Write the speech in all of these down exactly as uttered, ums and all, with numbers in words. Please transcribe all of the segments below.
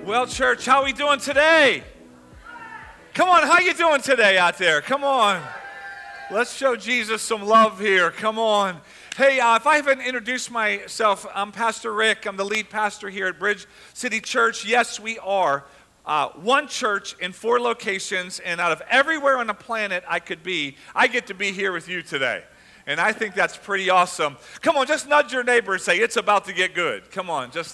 Well, church, how are we doing today? Come on, how you doing today out there? Come on. Let's show Jesus some love here. Come on. Hey, uh, if I haven't introduced myself, I'm Pastor Rick. I'm the lead pastor here at Bridge City Church. Yes, we are uh, one church in four locations, and out of everywhere on the planet I could be, I get to be here with you today. And I think that's pretty awesome. Come on, just nudge your neighbor and say, it's about to get good. Come on, just...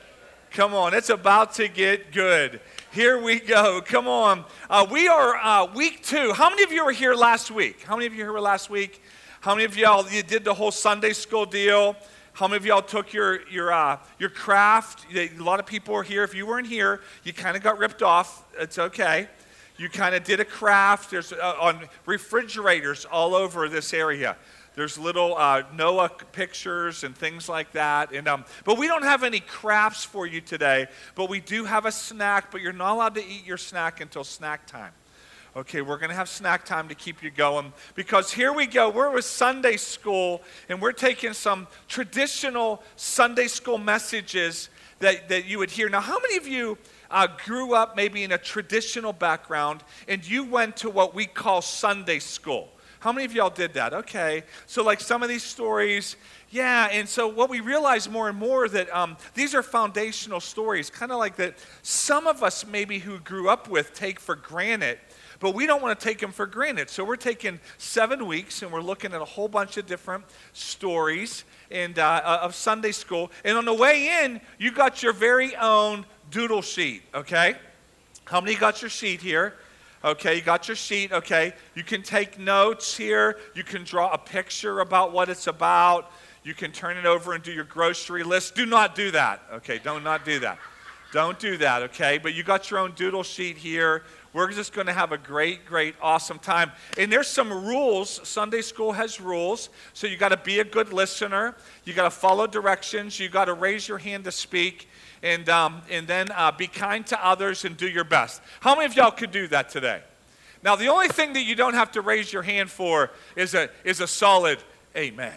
Come on, it's about to get good. Here we go. Come on. Uh, we are uh, week two. How many of you were here last week? How many of you were here last week? How many of y'all you did the whole Sunday school deal? How many of y'all took your your uh, your craft? A lot of people are here. If you weren't here, you kind of got ripped off. It's okay. You kind of did a craft. There's uh, on refrigerators all over this area. There's little uh, Noah pictures and things like that. And um, but we don't have any crafts for you today. But we do have a snack. But you're not allowed to eat your snack until snack time. Okay, we're going to have snack time to keep you going. Because here we go. We're with Sunday school. And we're taking some traditional Sunday school messages that, that you would hear. Now, how many of you uh, grew up maybe in a traditional background and you went to what we call Sunday school? How many of y'all did that? Okay. So like some of these stories, yeah. And so what we realize more and more that um, these are foundational stories, kind of like that some of us maybe who grew up with take for granted, but we don't want to take them for granted. So we're taking seven weeks and we're looking at a whole bunch of different stories and uh, of Sunday school. And on the way in, you got your very own doodle sheet, okay? How many got your sheet here? Okay, you got your sheet, okay. You can take notes here. You can draw a picture about what it's about. You can turn it over and do your grocery list. Do not do that, okay. Don't not do that. Don't do that, okay. But you got your own doodle sheet here. We're just going to have a great, great, awesome time. And there's some rules. Sunday school has rules. So you got to be a good listener. You got to follow directions. You got to raise your hand to speak. And um, and then uh, be kind to others and do your best. How many of y'all could do that today? Now, the only thing that you don't have to raise your hand for is a is a solid amen.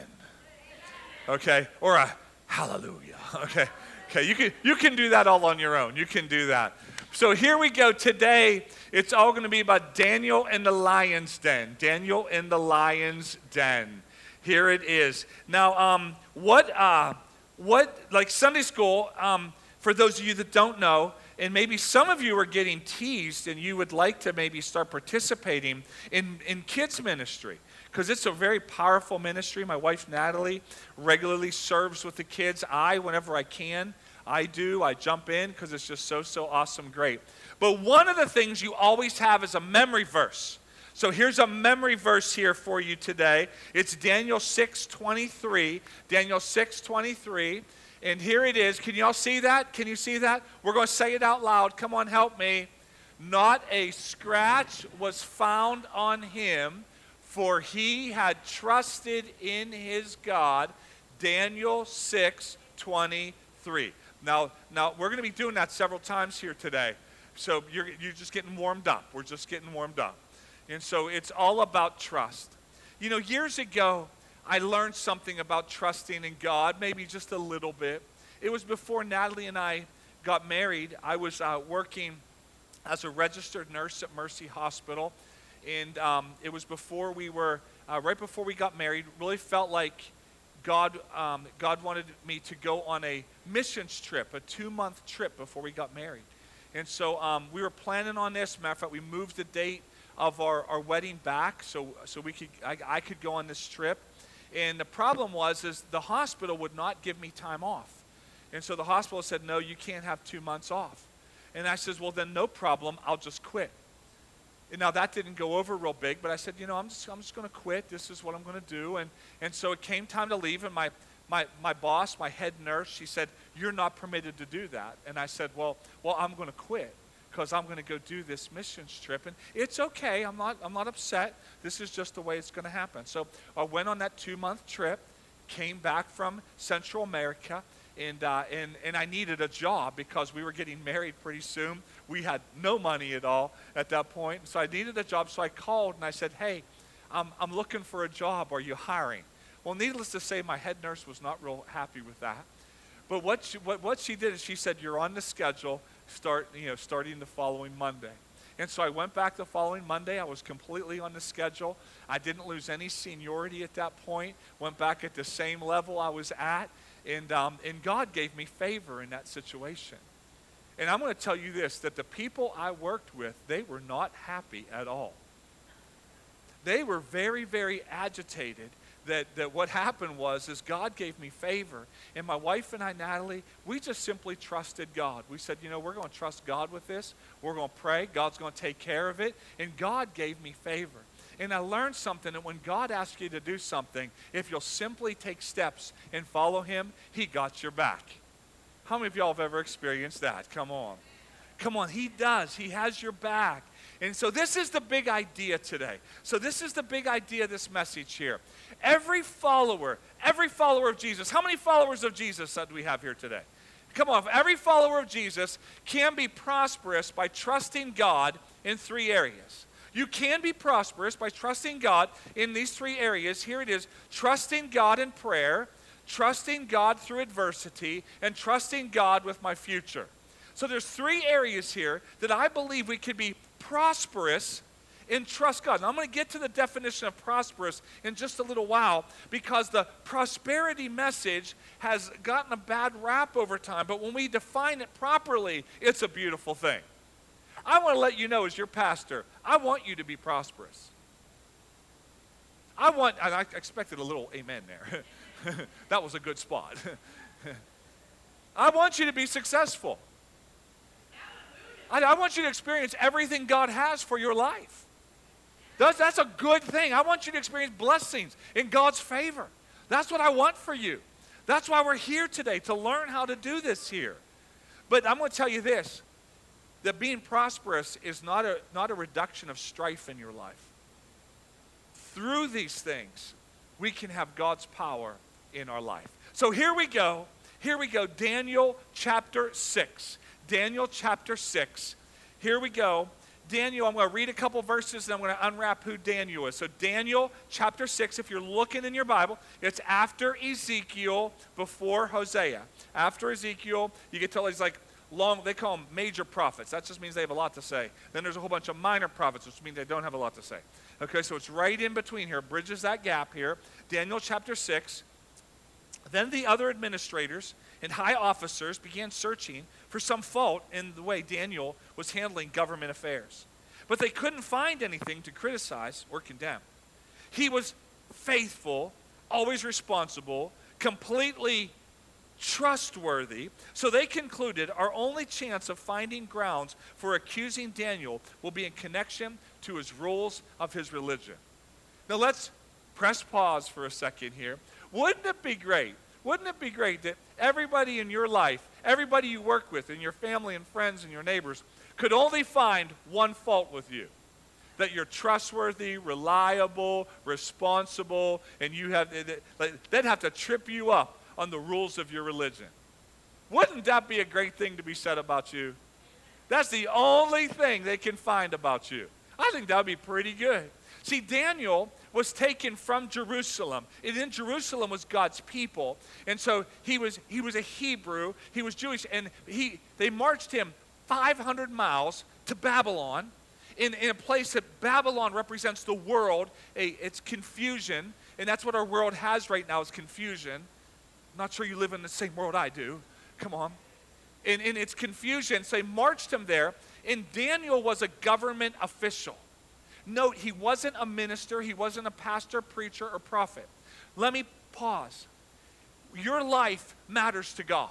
Okay? Or a hallelujah. Okay? Okay, you can you can do that all on your own. You can do that. So here we go. Today, it's all going to be about Daniel in the lion's den. Daniel in the lion's den. Here it is. Now, um, what uh, what like Sunday school? Um, For those of you that don't know, and maybe some of you are getting teased and you would like to maybe start participating in, in kids ministry, because it's a very powerful ministry. My wife, Natalie, regularly serves with the kids. I, whenever I can, I do. I jump in because it's just so, so awesome, great. But one of the things you always have is a memory verse. So here's a memory verse here for you today. It's Daniel six twenty-three. Daniel six twenty-three. And here it is. Can you all see that? Can you see that? We're going to say it out loud. Come on, help me. Not a scratch was found on him, for he had trusted in his God. Daniel six twenty-three. Now, now we're going to be doing that several times here today. So you're, you're just getting warmed up. We're just getting warmed up. And so it's all about trust. You know, years ago, I learned something about trusting in God, maybe just a little bit. It was before Natalie and I got married. I was uh, working as a registered nurse at Mercy Hospital, and um, it was before we were, uh, right before we got married, really felt like God, um, God wanted me to go on a missions trip, a two-month trip before we got married. And so um, we were planning on this. Matter of fact, we moved the date of our, our wedding back so, so we could I, I could go on this trip. And the problem was is the hospital would not give me time off. And so the hospital said, no, you can't have two months off. And I said, well, then no problem. I'll just quit. And now that didn't go over real big, but I said, you know, I'm just I'm just going to quit. This is what I'm going to do. And and so it came time to leave, and my, my, my boss, my head nurse, she said, you're not permitted to do that. And I said, well, well, I'm going to quit, because I'm going to go do this missions trip. And it's okay. I'm not I'm not upset. This is just the way it's going to happen. So I went on that two-month trip, came back from Central America, and, uh, and, and I needed a job because we were getting married pretty soon. We had no money at all at that point. So I needed a job. So I called and I said, hey, I'm, I'm looking for a job. Are you hiring? Well, needless to say, my head nurse was not real happy with that. But what she, what, what she did is she said, you're on the schedule, start, you know, starting the following Monday. And so I went back the following Monday. I was completely on the schedule. I didn't lose any seniority at that point. Went back at the same level I was at. And, um, and God gave me favor in that situation. And I'm going to tell you this, that the people I worked with, they were not happy at all. They were very, very agitated that, that what happened was is God gave me favor. And my wife and I, Natalie, we just simply trusted God. We said, you know, we're going to trust God with this. We're going to pray. God's going to take care of it. And God gave me favor. And I learned something, that when God asks you to do something, if you'll simply take steps and follow him, he got your back. How many of y'all have ever experienced that? Come on. Come on, he does. He has your back. And so this is the big idea today. So this is the big idea of this message here. Every follower, every follower of Jesus, how many followers of Jesus do we have here today? Come on, every follower of Jesus can be prosperous by trusting God in three areas. You can be prosperous by trusting God in these three areas. Here it is, trusting God in prayer, trusting God through adversity, and trusting God with my future. So there's three areas here that I believe we could be prosperous and trust God. Now I'm going to get to the definition of prosperous in just a little while, because the prosperity message has gotten a bad rap over time, but when we define it properly, it's a beautiful thing. I want to let you know, as your pastor, I want you to be prosperous. I want, and I expected a little amen there. That was a good spot. I want you to be successful. I, I want you to experience everything God has for your life. That's, that's a good thing. I want you to experience blessings in God's favor. That's what I want for you. That's why we're here today, to learn how to do this here. But I'm going to tell you this, that being prosperous is not a, not a reduction of strife in your life. Through these things, we can have God's power in our life. So here we go. Here we go. Daniel chapter six. Daniel chapter six. Here we go. Daniel, I'm going to read a couple verses and I'm going to unwrap who Daniel is. So Daniel chapter six, if you're looking in your Bible, it's after Ezekiel, before Hosea. After Ezekiel, you get told he's like long, they call them major prophets. That just means they have a lot to say. Then there's a whole bunch of minor prophets, which means they don't have a lot to say. Okay, so it's right in between here, bridges that gap here. Daniel chapter six. Then the other administrators and high officers began searching for some fault in the way Daniel was handling government affairs. But they couldn't find anything to criticize or condemn. He was faithful, always responsible, completely trustworthy. So they concluded our only chance of finding grounds for accusing Daniel will be in connection to his rules of his religion. Now let's press pause for a second here. Wouldn't it be great? Wouldn't it be great that everybody in your life, everybody you work with, and your family and friends and your neighbors could only find one fault with you? That you're trustworthy, reliable, responsible, and you have, they'd have to trip you up on the rules of your religion. Wouldn't that be a great thing to be said about you? That's the only thing they can find about you. I think that would be pretty good. See, Daniel was taken from Jerusalem. And in Jerusalem was God's people. And so he was he was a Hebrew, he was Jewish, and he they marched him five hundred miles to Babylon, in, in a place that Babylon represents the world. A, it's confusion, and that's what our world has right now, is confusion. I'm not sure you live in the same world I do. Come on. And, and it's confusion. So they marched him there, and Daniel was a government official. Note, he wasn't a minister, he wasn't a pastor, preacher, or prophet. Let me pause. Your life matters to God.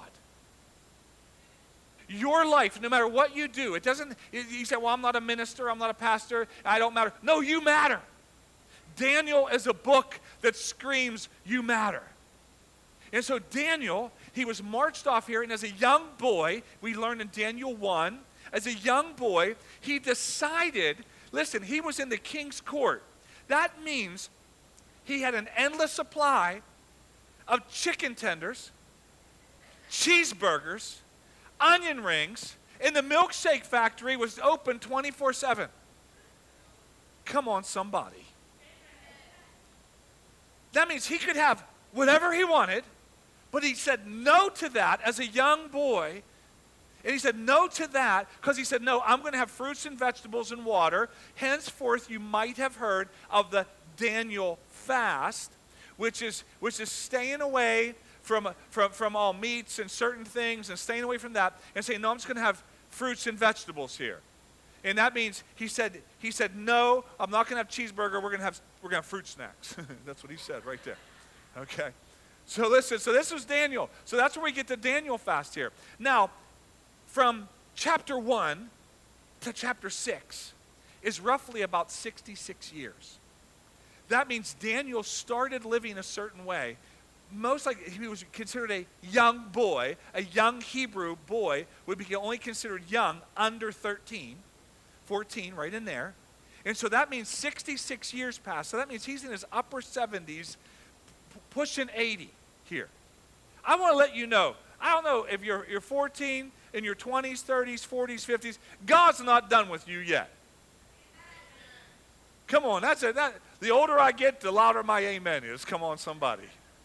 Your life, no matter what you do, it doesn't, you say, well, I'm not a minister, I'm not a pastor, I don't matter. No, you matter. Daniel is a book that screams, you matter. And so Daniel, he was marched off here, and as a young boy, we learn in Daniel one, as a young boy, he decided, listen, he was in the king's court. That means he had an endless supply of chicken tenders, cheeseburgers, onion rings, and the milkshake factory was open twenty-four seven. Come on, somebody. That means he could have whatever he wanted, But he said no to that as a young boy. And he said no to that because he said, no, I'm going to have fruits and vegetables and water. Henceforth, you might have heard of the Daniel fast, which is which is staying away from, from, from all meats and certain things and staying away from that and saying, no, I'm just going to have fruits and vegetables here. And that means he said, he said, no, I'm not going to have cheeseburger. We're going to have we're going to have fruit snacks. That's what he said right there. Okay. So listen, so this was Daniel. So that's where we get the Daniel fast here. Now, from chapter one to chapter six is roughly about sixty-six years. That means Daniel started living a certain way. Most likely he was considered a young boy. A young Hebrew boy would be only considered young under thirteen, fourteen, right in there. And so that means sixty-six years passed. So that means he's in his upper seventies, p- pushing eighty here. I want to let you know, I don't know if you're, you're fourteen, in your twenties, thirties, forties, fifties, God's not done with you yet. Come on, that's it. That, the older I get, the louder my amen is. Come on, somebody.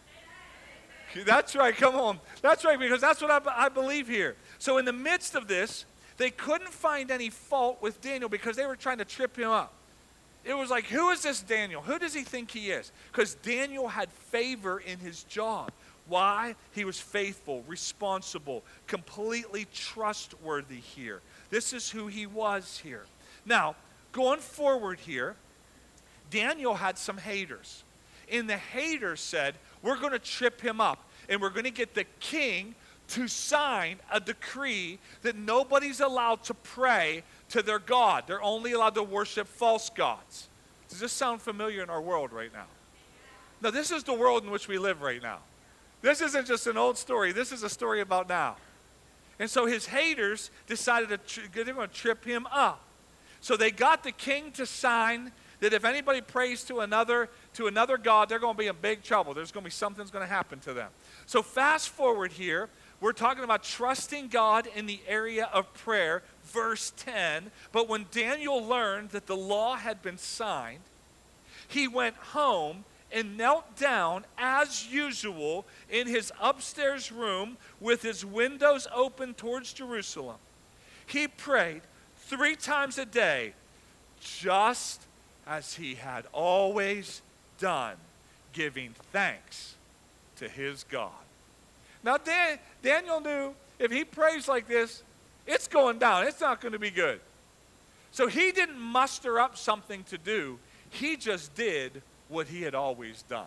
That's right, come on. That's right, because that's what I, I believe here. So in the midst of this, they couldn't find any fault with Daniel because they were trying to trip him up. It was like, who is this Daniel? Who does he think he is? Because Daniel had favor in his job. Why? He was faithful, responsible, completely trustworthy here. This is who he was here. Now, going forward here, Daniel had some haters. And the haters said, we're going to trip him up. And we're going to get the king to sign a decree that nobody's allowed to pray to their God. They're only allowed to worship false gods. Does this sound familiar in our world right now? Now, this is the world in which we live right now. This isn't just an old story. This is a story about now. And so his haters decided to tri- they're going to trip him up. So they got the king to sign that if anybody prays to another to another god, they're going to be in big trouble. There's going to be something's going to happen to them. So fast forward here, we're talking about trusting God in the area of prayer, verse ten. But when Daniel learned that the law had been signed, he went home and knelt down as usual in his upstairs room with his windows open towards Jerusalem. He prayed three times a day, just as he had always done, giving thanks to his God. Now, Dan, Daniel knew if he prays like this, it's going down. It's not going to be good. So he didn't muster up something to do. He just did what he had always done.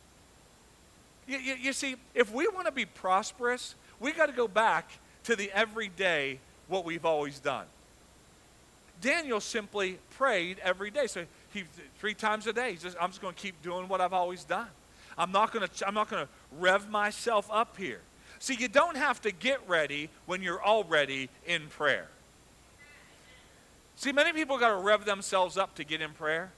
You, you, you see, if we want to be prosperous, we got to go back to the everyday, what we've always done. Daniel simply prayed every day. So he three times a day. He says, I'm just going to keep doing what I've always done. I'm not going to I'm not going to rev myself up here. See, you don't have to get ready when you're already in prayer. See, many people got to rev themselves up to get in prayer.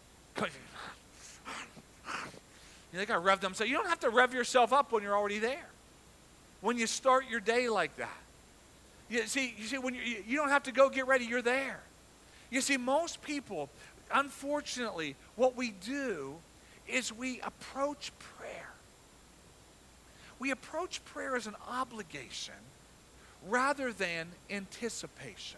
They got to rev themselves. You don't have to rev yourself up when you're already there. When you start your day like that. You see, you see when you, you don't have to go get ready, you're there. You see, most people, unfortunately, what we do is we approach prayer. We approach prayer as an obligation rather than anticipation.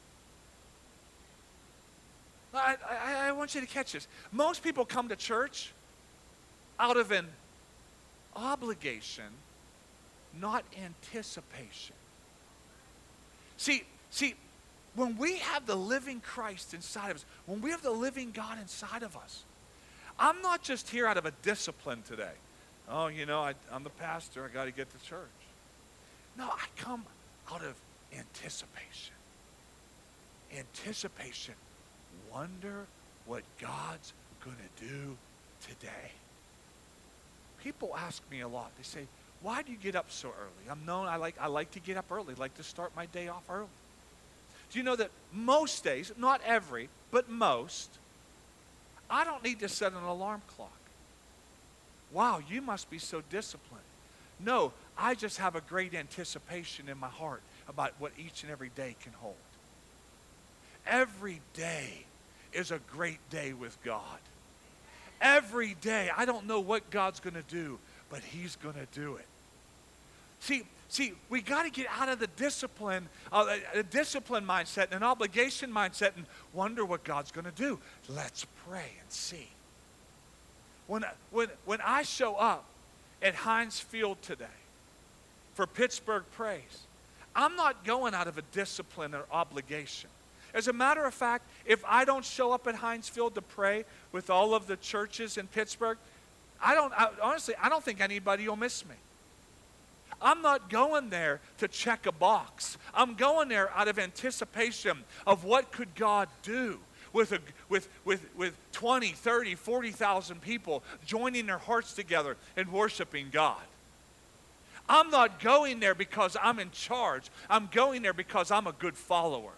I, I, I want you to catch this. Most people come to church out of an obligation, not anticipation. See, see, when we have the living Christ inside of us, when we have the living God inside of us, I'm not just here out of a discipline today. Oh, you know, I, I'm the pastor, I got to get to church. No, I come out of anticipation. Anticipation. Wonder what God's going to do today. People ask me a lot. They say, why do you get up so early? I'm known, I like, I like to get up early. I like to start my day off early. Do you know that most days, not every, but most, I don't need to set an alarm clock. Wow, you must be so disciplined. No, I just have a great anticipation in my heart about what each and every day can hold. Every day is a great day with God. Every day, I don't know what God's going to do, but he's going to do it. See, see, we got to get out of the discipline, uh, a, a discipline mindset and an obligation mindset and wonder what God's going to do. Let's pray and see. When, when, when I show up at Heinz Field today for Pittsburgh Praise, I'm not going out of a discipline or obligation. As a matter of fact, if I don't show up at Heinz Field to pray with all of the churches in Pittsburgh, I don't, I, honestly, I don't think anybody will miss me. I'm not going there to check a box. I'm going there out of anticipation of what could God do with, a, with, with, with twenty, thirty, forty thousand people joining their hearts together and worshiping God. I'm not going there because I'm in charge. I'm going there because I'm a good follower.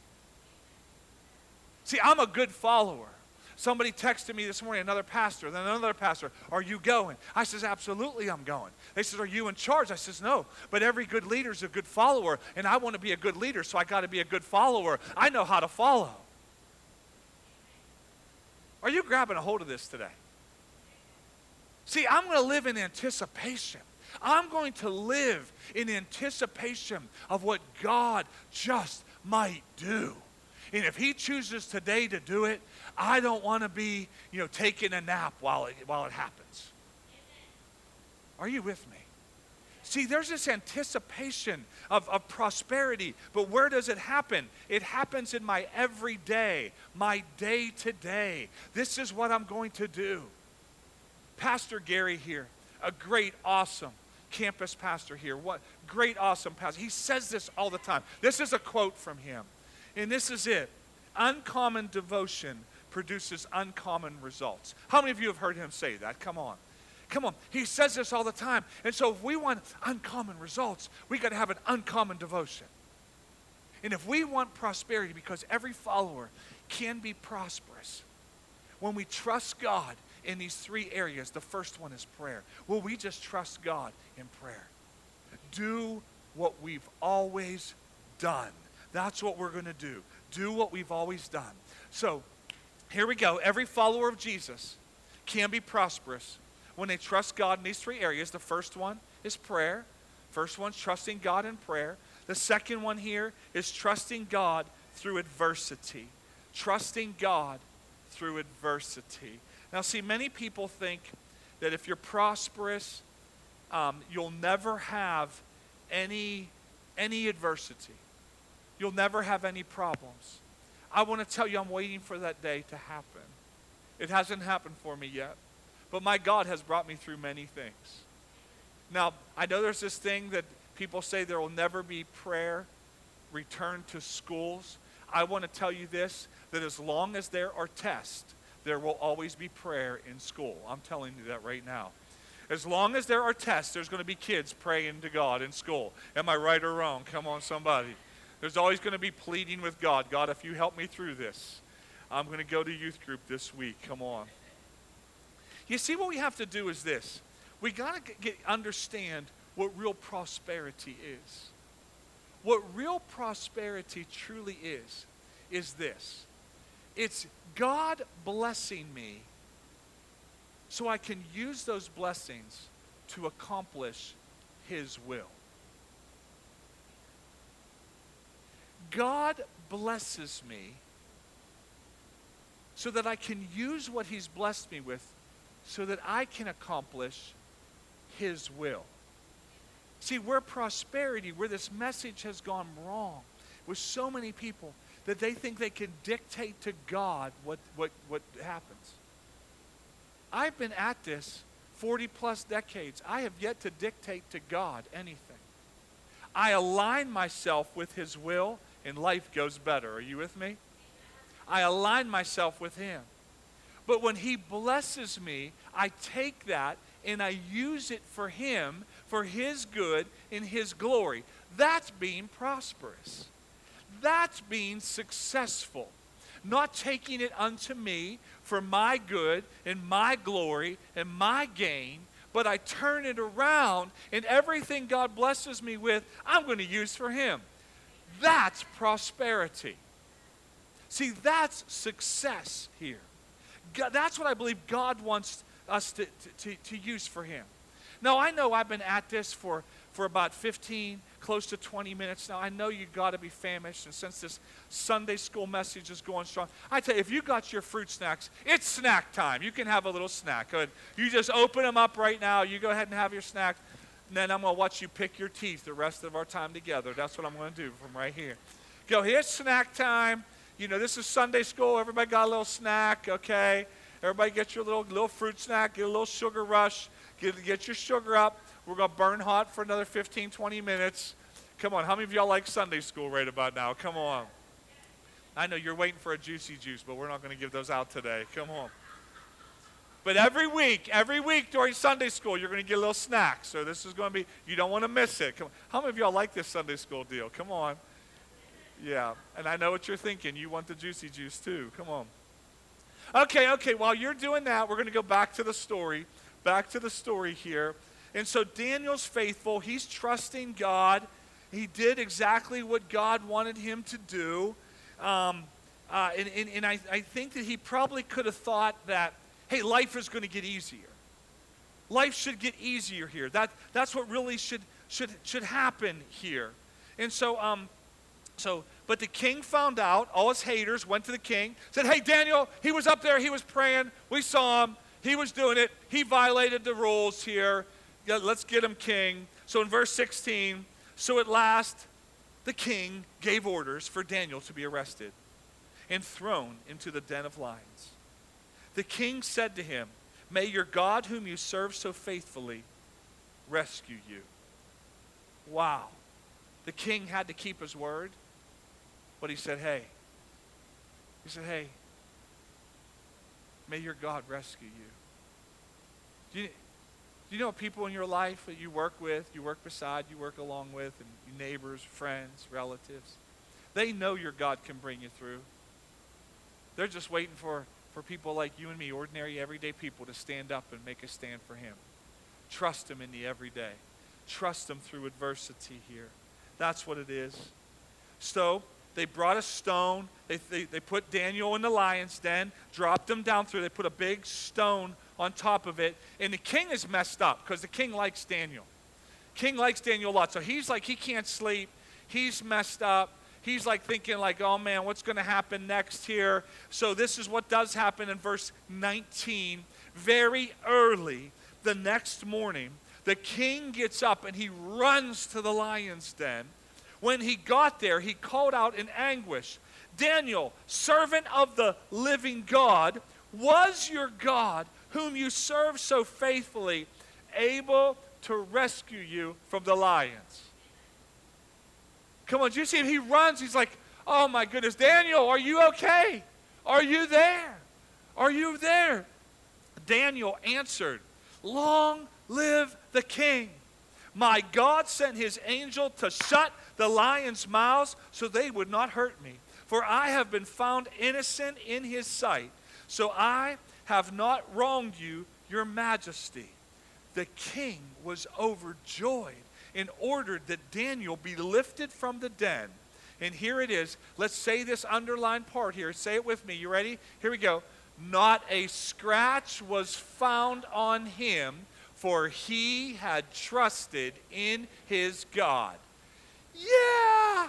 See, I'm a good follower. Somebody texted me this morning, another pastor, then another pastor, are you going? I says, absolutely I'm going. They said, are you in charge? I says, no, but every good leader is a good follower, and I want to be a good leader, so I got to be a good follower. I know how to follow. Are you grabbing a hold of this today? See, I'm going to live in anticipation. I'm going to live in anticipation of what God just might do. And if he chooses today to do it, I don't want to be, you know, taking a nap while it, while it happens. Are you with me? See, there's this anticipation of, of prosperity, but where does it happen? It happens in my everyday, my day to day. This is what I'm going to do. Pastor Gary here, a great, awesome campus pastor here. What great, awesome pastor. He says this all the time. This is a quote from him. And this is it. Uncommon devotion produces uncommon results. How many of you have heard him say that? Come on. Come on. He says this all the time. And so if we want uncommon results, we got to have an uncommon devotion. And if we want prosperity, because every follower can be prosperous, when we trust God in these three areas, the first one is prayer. Will we just trust God in prayer? Do what we've always done. That's what we're going to do. Do what we've always done. So, here we go. Every follower of Jesus can be prosperous when they trust God in these three areas. The first one is prayer. First one's trusting God in prayer. The second one here is trusting God through adversity. Trusting God through adversity. Now, see, many people think that if you're prosperous, um, you'll never have any, any adversity. You'll never have any problems. I want to tell you, I'm waiting for that day to happen. It hasn't happened for me yet. But my God has brought me through many things. Now, I know there's this thing that people say there will never be prayer returned to schools. I want to tell you this, that as long as there are tests, there will always be prayer in school. I'm telling you that right now. As long as there are tests, there's going to be kids praying to God in school. Am I right or wrong? Come on, somebody. There's always going to be pleading with God. God, if you help me through this, I'm going to go to youth group this week. Come on. You see, what we have to do is this. We got to get, understand what real prosperity is. What real prosperity truly is, is this. It's God blessing me so I can use those blessings to accomplish his will. God blesses me so that I can use what he's blessed me with so that I can accomplish his will. See, where prosperity, where this message has gone wrong with so many people that they think they can dictate to God what, what, what happens. I've been at this forty plus decades. I have yet to dictate to God anything. I align myself with his will and life goes better. Are you with me? I align myself with him. But when he blesses me, I take that and I use it for him, for his good and his glory. That's being prosperous. That's being successful. Not taking it unto me for my good and my glory and my gain, but I turn it around and everything God blesses me with, I'm going to use for him. That's prosperity. See, that's success here. God, that's what I believe God wants us to, to, to use for him. Now, I know I've been at this for, for about fifteen, close to twenty minutes. Now, I know you got to be famished, and since this Sunday school message is going strong, I tell you, if you got your fruit snacks, it's snack time. You can have a little snack. Go ahead. You just open them up right now. You go ahead and have your snack. And then I'm going to watch you pick your teeth the rest of our time together. That's what I'm going to do from right here. Go, here's snack time. You know, this is Sunday school. Everybody got a little snack, okay? Everybody get your little little fruit snack, get a little sugar rush, get, get your sugar up. We're going to burn hot for another fifteen, twenty minutes. Come on, how many of y'all like Sunday school right about now? Come on. I know you're waiting for a juicy juice, but we're not going to give those out today. Come on. But every week, every week during Sunday school, you're going to get a little snack. So this is going to be, you don't want to miss it. Come on. How many of y'all like this Sunday school deal? Come on. Yeah, and I know what you're thinking. You want the juicy juice too. Come on. Okay, okay, while you're doing that, we're going to go back to the story. Back to the story here. And so Daniel's faithful. He's trusting God. He did exactly what God wanted him to do. Um, uh, and and, and I, I think that he probably could have thought that, hey, life is going to get easier. Life should get easier here. That, that's what really should, should, should happen here. And so, um, so, but the king found out. All his haters went to the king, said, hey, Daniel, he was up there. He was praying. We saw him. He was doing it. He violated the rules here. Yeah, let's get him king. So in verse sixteen, so at last the king gave orders for Daniel to be arrested and thrown into the den of lions. The king said to him, may your God whom you serve so faithfully rescue you. Wow. The king had to keep his word, but he said, hey, he said, hey, may your God rescue you. Do you, do you know people in your life that you work with, you work beside, you work along with, and your neighbors, friends, relatives? They know your God can bring you through. They're just waiting for for people like you and me, ordinary, everyday people, to stand up and make a stand for him. Trust him in the everyday. Trust him through adversity here. That's what it is. So they brought a stone. They, they, they put Daniel in the lion's den, dropped him down through. They put a big stone on top of it. And the king is messed up because the king likes Daniel. King likes Daniel a lot. So he's like, he can't sleep. He's messed up. He's like thinking like, oh man, what's going to happen next here? So this is what does happen in verse nineteen. Very early the next morning, the king gets up and he runs to the lion's den. When he got there, he called out in anguish, Daniel, servant of the living God, was your God, whom you serve so faithfully, able to rescue you from the lions? Come on, do you see him? He runs. He's like, oh my goodness, Daniel, are you okay? Are you there? Are you there? Daniel answered, long live the king. My God sent his angel to shut the lions' mouths so they would not hurt me. For I have been found innocent in his sight. So I have not wronged you, your majesty. The king was overjoyed and ordered that Daniel be lifted from the den. And here it is. Let's say this underlined part here. Say it with me. You ready? Here we go. Not a scratch was found on him, for he had trusted in his God. Yeah!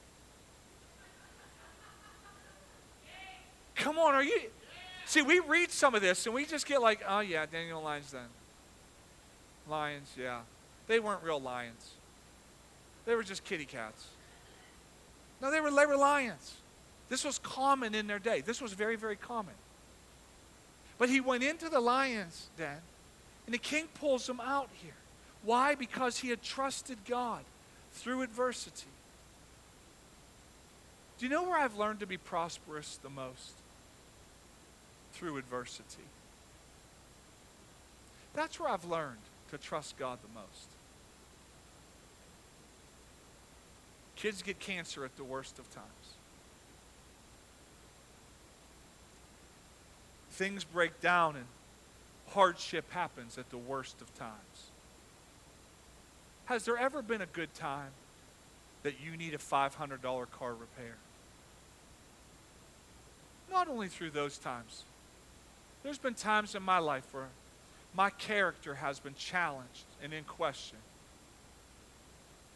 Come on, are you... See, we read some of this and we just get like, oh yeah, Daniel Lions then. Lions, yeah. They weren't real lions. They were just kitty cats. No, they were, they were lions. This was common in their day. This was very, very common. But he went into the lion's den, and the king pulls him out here. Why? Because he had trusted God through adversity. Do you know where I've learned to be prosperous the most? Through adversity. That's where I've learned to trust God the most. Kids get cancer at the worst of times. Things break down and hardship happens at the worst of times. Has there ever been a good time that you need a five hundred dollars car repair? Not only through those times. There's been times in my life where my character has been challenged and in question.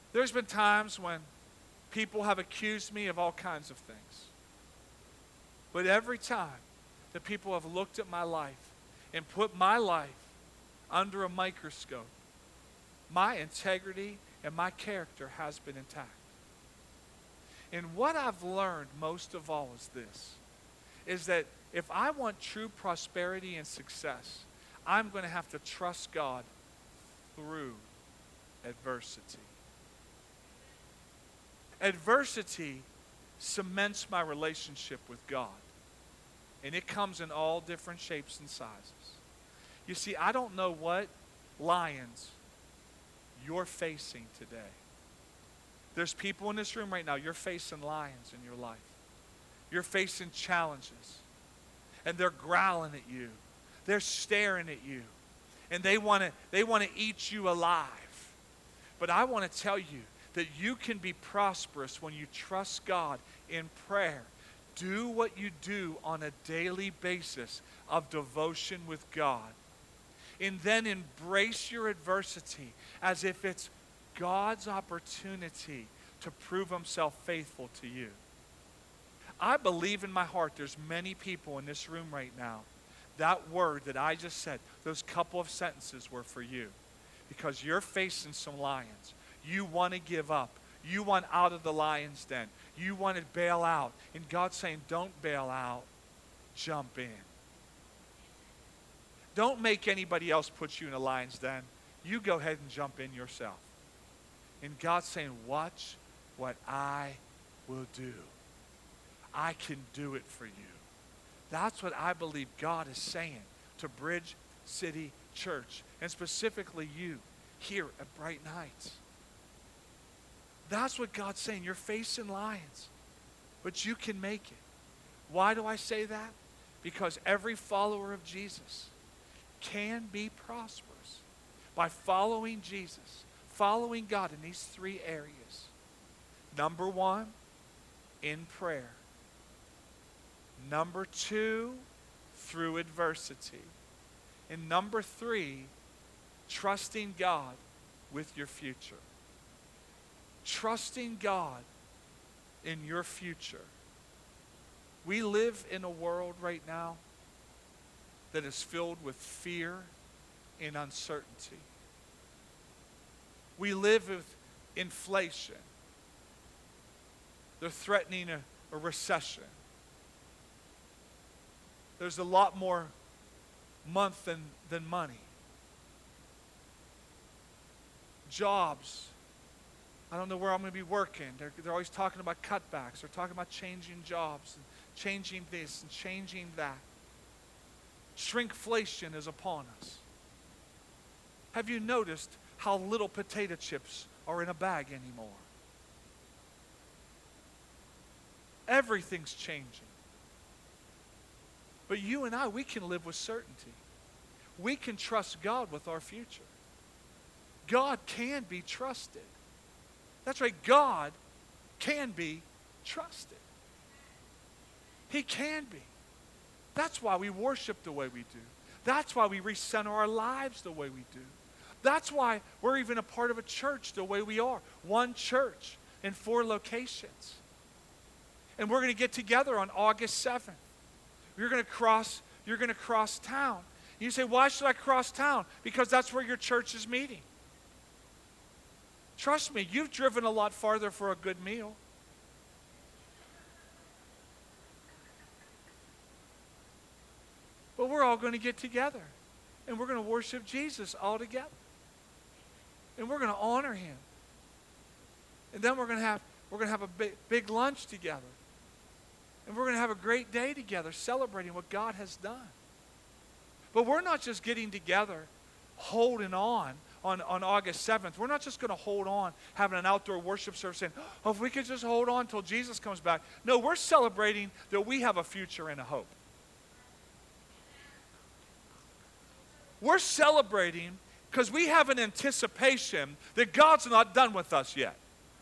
There's been times when people have accused me of all kinds of things. But every time that people have looked at my life and put my life under a microscope, my integrity and my character has been intact. And what I've learned most of all is this, is that if I want true prosperity and success, I'm going to have to trust God through adversity. Adversity cements my relationship with God. And it comes in all different shapes and sizes. You see, I don't know what lions you're facing today. There's people in this room right now, you're facing lions in your life. You're facing challenges. And they're growling at you. They're staring at you. And they want to they want to eat you alive. But I want to tell you that you can be prosperous when you trust God in prayer. Do what you do on a daily basis of devotion with God. And then embrace your adversity as if it's God's opportunity to prove himself faithful to you. I believe in my heart there's many people in this room right now. That word that I just said, those couple of sentences were for you. Because you're facing some lions. You want to give up. You want out of the lion's den. You want to bail out. And God's saying, don't bail out. Jump in. Don't make anybody else put you in a lion's den. You go ahead and jump in yourself. And God's saying, watch what I will do. I can do it for you. That's what I believe God is saying to Bridge City Church, and specifically you here at Bright Nights. That's what God's saying. You're facing lions, but you can make it. Why do I say that? Because every follower of Jesus can be prosperous by following Jesus, following God in these three areas. Number one, in prayer. Number two, through adversity. And number three, trusting God with your future. Trusting God in your future. We live in a world right now that is filled with fear and uncertainty. We live with inflation. They're threatening a, a recession. There's a lot more month than, than money. Jobs. I don't know where I'm going to be working. They're, they're always talking about cutbacks. They're talking about changing jobs and changing this and changing that. Shrinkflation is upon us. Have you noticed how little potato chips are in a bag anymore? Everything's changing. But you and I, we can live with certainty. We can trust God with our future. God can be trusted. That's right, God can be trusted. He can be. That's why we worship the way we do. That's why we recenter our lives the way we do. That's why we're even a part of a church the way we are. One church in four locations. And we're going to get together on August seventh. You're going to cross, you're going to cross town. You say, why should I cross town? Because that's where your church is meeting. Trust me, you've driven a lot farther for a good meal. But we're all going to get together. And we're going to worship Jesus all together. And we're going to honor him. And then we're going to have, we're going to have a big, big lunch together. And we're going to have a great day together celebrating what God has done. But we're not just getting together, holding on on, on August seventh. We're not just going to hold on, having an outdoor worship service saying, oh, if we could just hold on until Jesus comes back. No, we're celebrating that we have a future and a hope. We're celebrating because we have an anticipation that God's not done with us yet.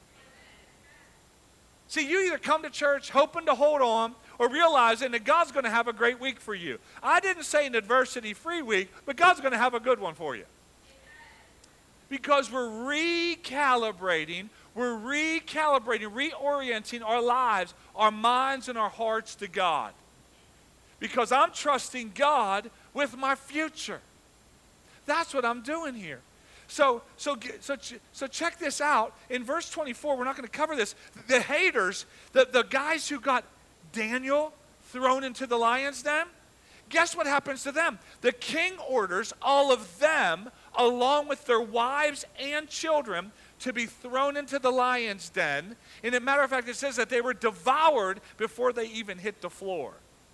See, you either come to church hoping to hold on or realizing that God's going to have a great week for you. I didn't say an adversity-free week, but God's going to have a good one for you. Because we're recalibrating, we're recalibrating, reorienting our lives, our minds, and our hearts to God. Because I'm trusting God with my future. That's what I'm doing here. So, so, so, so check this out. In verse twenty-four, we're not going to cover this. The haters, the, the guys who got Daniel thrown into the lion's den, guess what happens to them? The king orders all of them, along with their wives and children, to be thrown into the lion's den. And as a matter of fact, it says that they were devoured before they even hit the floor.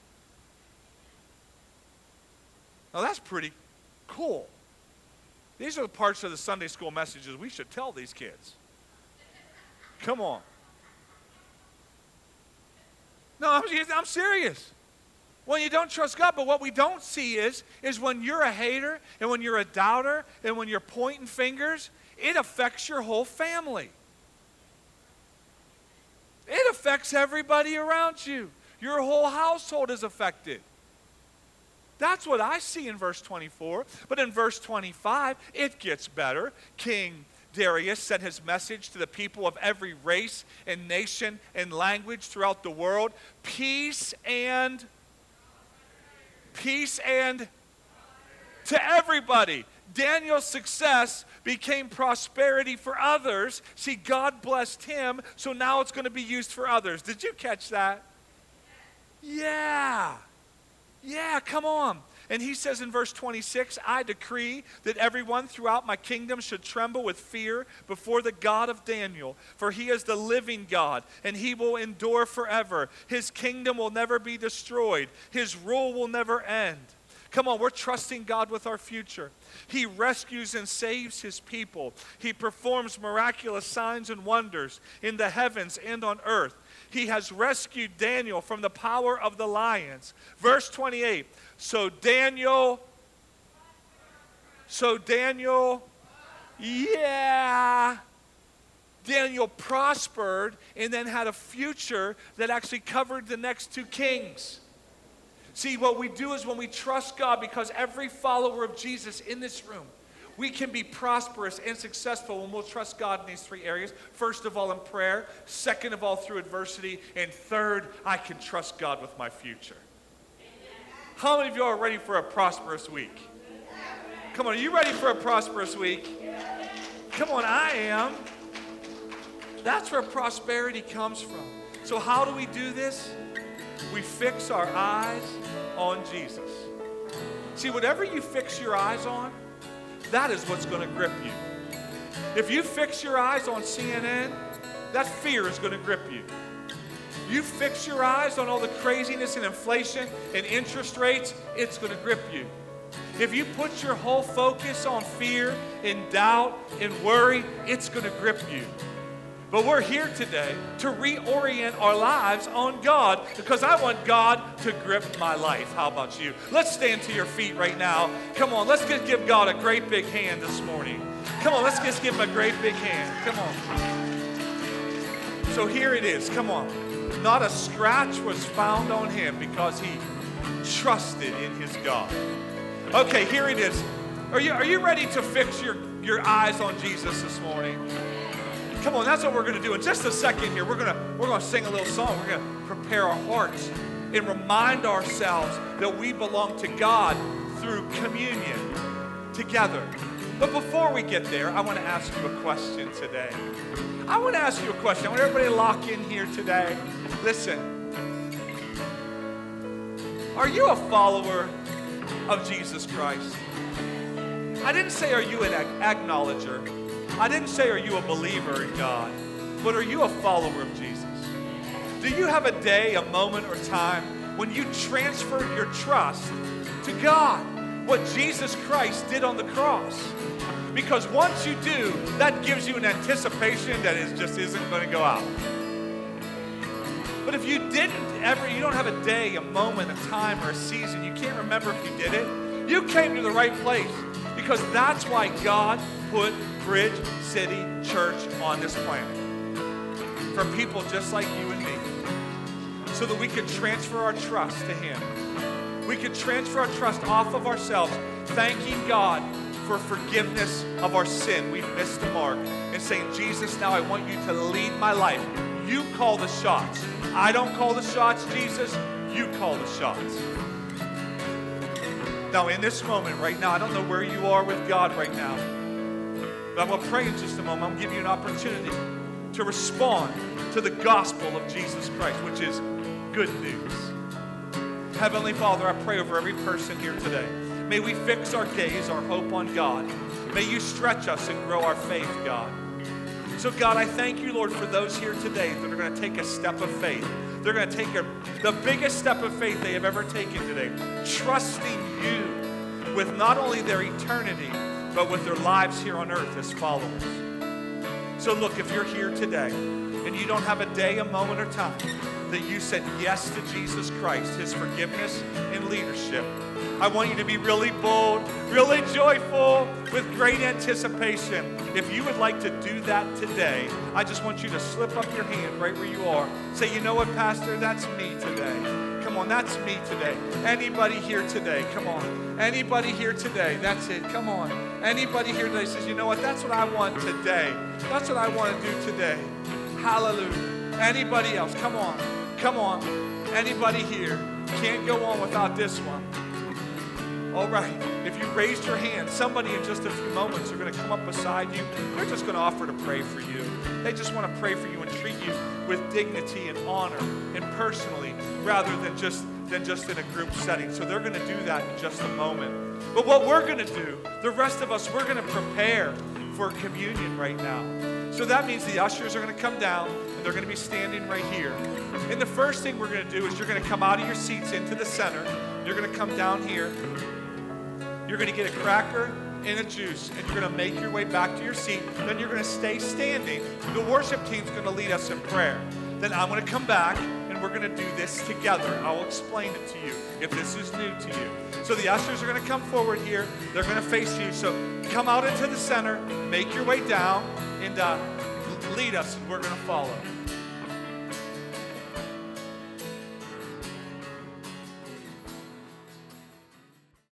Now that's pretty cool. These are the parts of the Sunday school messages we should tell these kids. Come on. No, I'm, I'm serious. When you don't trust God, but what we don't see is, is when you're a hater and when you're a doubter and when you're pointing fingers, it affects your whole family. It affects everybody around you. Your whole household is affected. That's what I see in verse twenty-four. But in verse twenty-five, it gets better. King Darius sent his message to the people of every race and nation and language throughout the world. Peace and, peace and, to everybody. Daniel's success became prosperity for others. See, God blessed him, so now it's going to be used for others. Did you catch that? Yeah. Yeah, come on. And he says in verse twenty-six, I decree that everyone throughout my kingdom should tremble with fear before the God of Daniel, for he is the living God, and he will endure forever. His kingdom will never be destroyed. His rule will never end. Come on, we're trusting God with our future. He rescues and saves his people. He performs miraculous signs and wonders in the heavens and on earth. He has rescued Daniel from the power of the lions. Verse twenty-eight, so Daniel, so Daniel, yeah, Daniel prospered and then had a future that actually covered the next two kings. See, what we do is when we trust God, because every follower of Jesus in this room, we can be prosperous and successful when we'll trust God in these three areas. First of all, in prayer. Second of all, through adversity. And third, I can trust God with my future. How many of you are ready for a prosperous week? Come on, are you ready for a prosperous week? Come on, I am. That's where prosperity comes from. So how do we do this? We fix our eyes on Jesus. See, whatever you fix your eyes on, that is what's going to grip you. If you fix your eyes on C N N, that fear is going to grip you. You fix your eyes on all the craziness and inflation and interest rates, it's going to grip you. If you put your whole focus on fear and doubt and worry, it's going to grip you. But we're here today to reorient our lives on God, because I want God to grip my life. How about you? Let's stand to your feet right now. Come on, let's just give God a great big hand this morning. Come on, let's just give him a great big hand. Come on. So here it is. Come on. Not a scratch was found on him because he trusted in his God. Okay, here it is. Are you, are you ready to fix your, your eyes on Jesus this morning? Come on, that's what we're going to do. In just a second here, we're going to we're going to sing a little song. We're going to prepare our hearts and remind ourselves that we belong to God through communion together. But before we get there, I want to ask you a question today. I want to ask you a question. I want everybody to lock in here today. Listen. Are you a follower of Jesus Christ? I didn't say, are you an ag- acknowledger? I didn't say, are you a believer in God? But are you a follower of Jesus? Do you have a day, a moment, or time when you transfer your trust to God? What Jesus Christ did on the cross. Because once you do, that gives you an anticipation that it just isn't going to go out. But if you didn't ever, you don't have a day, a moment, a time, or a season, you can't remember if you did it, you came to the right place. Because that's why God put Bridge City Church on this planet. For people just like you and me. So that we could transfer our trust to him. We could transfer our trust off of ourselves, thanking God for forgiveness of our sin. We've missed the mark. And saying, Jesus, now I want you to lead my life. You call the shots. I don't call the shots, Jesus. You call the shots. Now, in this moment right now, I don't know where you are with God right now, but I'm going to pray in just a moment. I'm going to give you an opportunity to respond to the gospel of Jesus Christ, which is good news. Heavenly Father, I pray over every person here today. May we fix our gaze, our hope on God. May you stretch us and grow our faith, God. So, God, I thank you, Lord, for those here today that are going to take a step of faith. They're going to take a, the biggest step of faith they have ever taken today, trusting you with not only their eternity, but with their lives here on earth as followers. So, look, if you're here today and you don't have a day, a moment, or time that you said yes to Jesus Christ, his forgiveness and leadership, I want you to be really bold, really joyful, with great anticipation. If you would like to do that today, I just want you to slip up your hand right where you are. Say, you know what, Pastor, that's me today. Come on, that's me today. Anybody here today? Come on. Anybody here today? That's it. Come on. Anybody here today says, you know what, that's what I want today. That's what I want to do today. Hallelujah. Anybody else? Come on. Come on. Anybody here? Can't go on without this one. All right, if you raised your hand, somebody in just a few moments are going to come up beside you. They're just going to offer to pray for you. They just want to pray for you and treat you with dignity and honor and personally, rather than just, than just in a group setting. So they're going to do that in just a moment. But what we're going to do, the rest of us, we're going to prepare for communion right now. So that means the ushers are going to come down, and they're going to be standing right here. And the first thing we're going to do is you're going to come out of your seats into the center. You're going to come down here. You're going to get a cracker and a juice, and you're going to make your way back to your seat. Then you're going to stay standing. The worship team's going to lead us in prayer. Then I'm going to come back, and we're going to do this together. I will explain it to you if this is new to you. So the ushers are going to come forward here. They're going to face you. So come out into the center, make your way down, and uh, lead us, and we're going to follow.